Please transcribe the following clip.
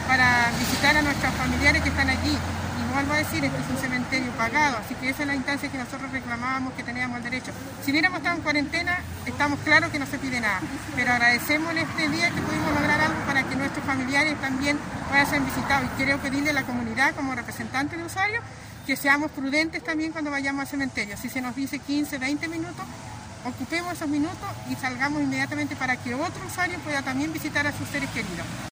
para visitar a nuestros familiares que están allí. Y vuelvo a decir, este es un cementerio pagado, así que esa es la instancia que nosotros reclamábamos que teníamos el derecho. Si hubiéramos estado en cuarentena, estamos claros que no se pide nada, pero agradecemos en este día que pudimos lograr algo para que nuestros familiares también puedan ser visitados. Y quiero pedirle a la comunidad, como representante de usuarios, que seamos prudentes también cuando vayamos al cementerio. Si se nos dice 15, 20 minutos, ocupemos esos minutos y salgamos inmediatamente para que otro usuario pueda también visitar a sus seres queridos.